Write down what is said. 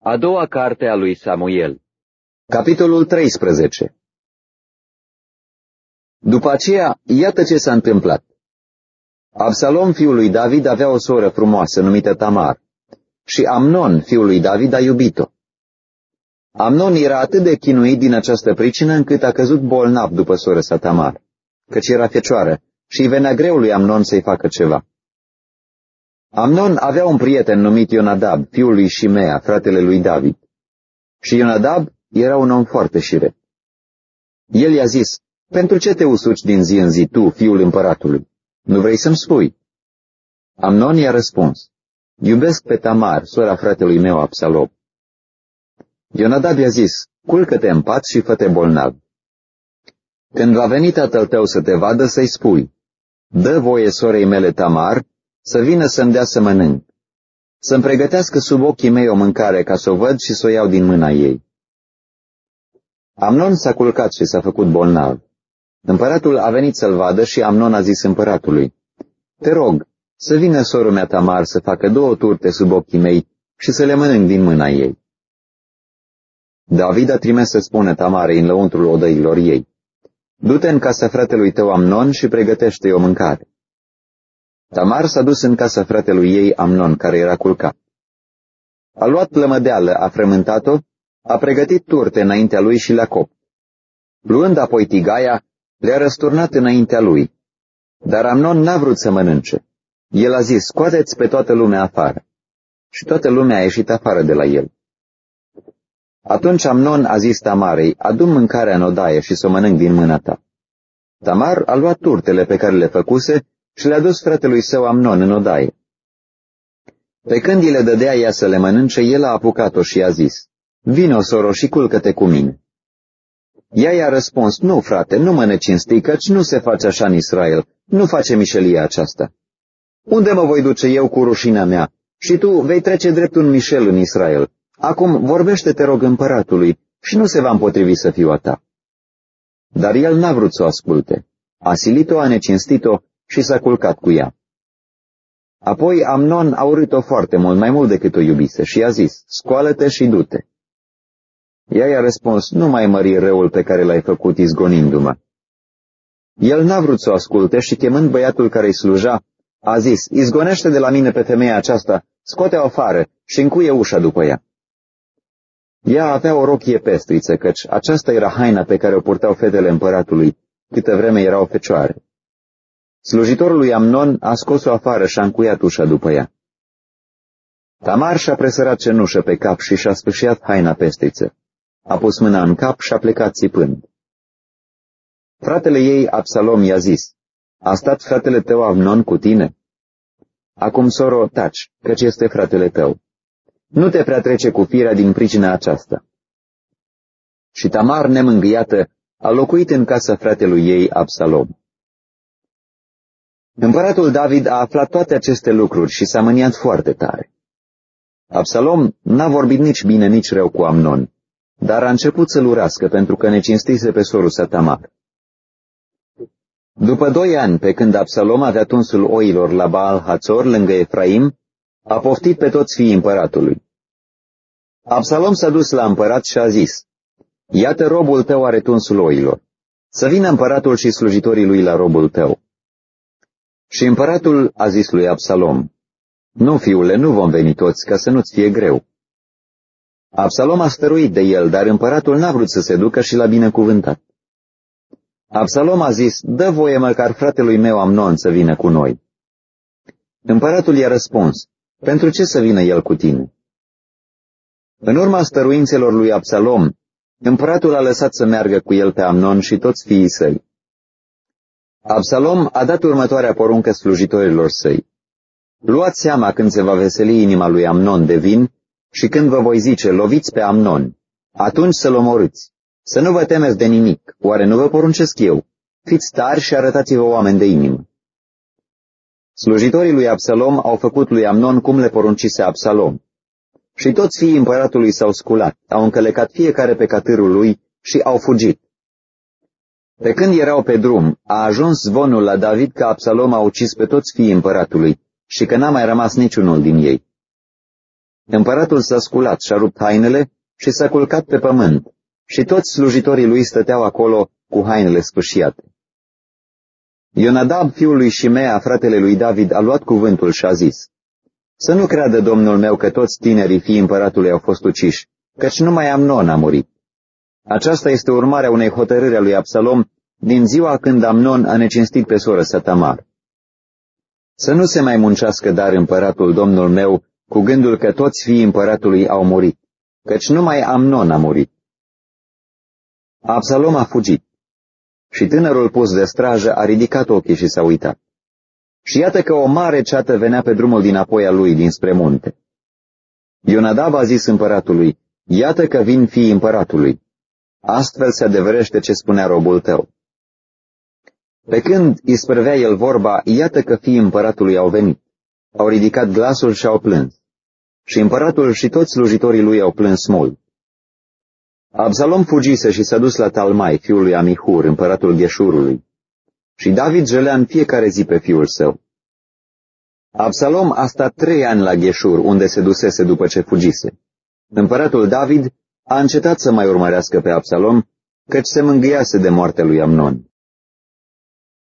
A doua carte a lui Samuel. Capitolul 13. După aceea, iată ce s-a întâmplat. Absalom, fiul lui David, avea o soră frumoasă numită Tamar și Amnon, fiul lui David, a iubit-o. Amnon era atât de chinuit din această pricină încât a căzut bolnav după soră sa Tamar, căci era fecioară și îi venea greu lui Amnon să-i facă ceva. Amnon avea un prieten numit Ionadab, fiul lui Shimea, fratele lui David. Și Ionadab era un om foarte șiret. El i-a zis: „Pentru ce te usuci din zi în zi tu, fiul împăratului? Nu vrei să-mi spui?” Amnon i-a răspuns: „Iubesc pe Tamar, sora fratelui meu Absalom.” Ionadab i-a zis: „Culcă-te în pat și fă-te bolnav. Când va veni tatăl tău să te vadă, să-i spui: dă voie sorei mele Tamar să vină să-mi dea să mănânc, să-mi pregătească sub ochii mei o mâncare ca să o văd și să o iau din mâna ei.” Amnon s-a culcat și s-a făcut bolnav. Împăratul a venit să-l vadă și Amnon a zis împăratului: „Te rog, să vină soră mea Tamar să facă 2 turte sub ochii mei și să le mănânc din mâna ei.” David a trimis să spună Tamarei în lăuntrul odăilor ei: „Du-te în casa fratelui tău Amnon și pregătește-i o mâncare.” Tamar s-a dus în casa fratelui ei Amnon, care era culcat. A luat plămădeală, a frământat-o, a pregătit turte înaintea lui și le-a copt. Luând apoi tigaia, le-a răsturnat înaintea lui. Dar Amnon n-a vrut să mănânce. El a zis: „Scoateți pe toată lumea afară.” Și toată lumea a ieșit afară de la el. Atunci Amnon a zis Tamarei: „Adu-mi mâncarea în odaie și să o mănânc din mâna ta.” Tamar a luat turtele pe care le făcuse și le-a dus fratelui său Amnon în odaie. Pe când îi le dădea ea să le mănânce, el a apucat-o și i-a zis: „Vino, soro, și culcă-te cu mine.” Ea i-a răspuns: „Nu, frate, nu mă necinsti, căci nu se face așa în Israel, nu face mișelia aceasta. Unde mă voi duce eu cu rușinea mea? Și tu vei trece drept un mișel în Israel. Acum vorbește, te rog, împăratului și nu se va împotrivi să fiu a ta.” Dar el n-a vrut să o asculte. A silit-o, a necinstit-o și s-a culcat cu ea. Apoi Amnon a urât-o foarte mult, mai mult decât o iubise, și i-a zis: „Scoală-te și du-te.” Ea i-a răspuns: „Nu mai mări răul pe care l-ai făcut izgonindu-mă.” El n-a vrut să o asculte și, chemând băiatul care îi sluja, a zis: „Izgonește de la mine pe femeia aceasta, scoate-o afară și încuie ușa după ea.” Ea avea o rochie pestriță, căci aceasta era haina pe care o purtau fetele împăratului, câtă vreme erau fecioare. Slujitorul lui Amnon a scos-o afară și a încuiat ușa după ea. Tamar și-a presărat cenușă pe cap și și-a sfâșiat haina pestriță. A pus mâna în cap și a plecat țipând. Fratele ei, Absalom, i-a zis: „A stat fratele tău Amnon cu tine? Acum, soro, taci, căci este fratele tău. Nu te prea trece cu firea din pricina aceasta.” Și Tamar, nemângâiată, a locuit în casa fratelui ei, Absalom. Împăratul David a aflat toate aceste lucruri și s-a mâniat foarte tare. Absalom n-a vorbit nici bine, nici rău cu Amnon, dar a început să-l urască pentru că necinstise pe sorul sa Tamar. După 2 ani, pe când Absalom avea tunsul oilor la Baal Hațor, lângă Efraim, a poftit pe toți fiii împăratului. Absalom s-a dus la împărat și a zis: „Iată, robul tău are tunsul oilor. Să vină împăratul și slujitorii lui la robul tău.” Și împăratul a zis lui Absalom: „Nu, fiule, nu vom veni toți, ca să nu-ți fie greu.” Absalom a stăruit de el, dar împăratul n-a vrut să se ducă și l-a binecuvântat. Absalom a zis: „Dă voie măcar fratelui meu Amnon să vină cu noi.” Împăratul i-a răspuns: „Pentru ce să vină el cu tine?” În urma stăruințelor lui Absalom, împăratul a lăsat să meargă cu el pe Amnon și toți fiii săi. Absalom a dat următoarea poruncă slujitorilor săi: „Luați seama când se va veseli inima lui Amnon de vin și când vă voi zice: loviți pe Amnon, atunci să-l omorâți. Să nu vă temeți de nimic, oare nu vă poruncesc eu? Fiți tari și arătați-vă oameni de inimă.” Slujitorii lui Absalom au făcut lui Amnon cum le poruncise Absalom. Și toți fiii împăratului s-au sculat, au încălecat fiecare pe catârul lui și au fugit. Pe când erau pe drum, a ajuns zvonul la David că Absalom a ucis pe toți fiii împăratului și că n-a mai rămas niciunul din ei. Împăratul s-a sculat și-a rupt hainele și s-a culcat pe pământ, și toți slujitorii lui stăteau acolo cu hainele sfâșiate. Ionadab, fiul lui Shimea, fratele lui David, a luat cuvântul și a zis: Să nu creadă domnul meu că toți tinerii fii împăratului au fost uciși, căci numai Amnon a murit. Aceasta este urmarea unei hotărâri a lui Absalom din ziua când Amnon a necinstit pe soră sa Tamar. Să nu se mai muncească dar împăratul domnul meu cu gândul că toți fiii împăratului au murit, căci numai Amnon a murit. Absalom a fugit și tânărul pus de strajă a ridicat ochii și s-a uitat. Și iată că o mare ceată venea pe drumul dinapoi a lui dinspre munte. Ionadab a zis împăratului: Iată că vin fiii împăratului. Astfel se adeverește ce spunea robul tău. Pe când isprăvea el vorba, iată că fiii împăratului au venit. Au ridicat glasul și au plâns. Și împăratul și toți slujitorii lui au plâns mult. Absalom fugise și s-a dus la Talmai, fiul lui Amihur, împăratul Gheșurului. Și David jălea în fiecare zi pe fiul său. Absalom a stat 3 ani la Gheșur, unde se dusese după ce fugise. Împăratul David a încetat să mai urmărească pe Absalom, căci se mângâiase de moartea lui Amnon.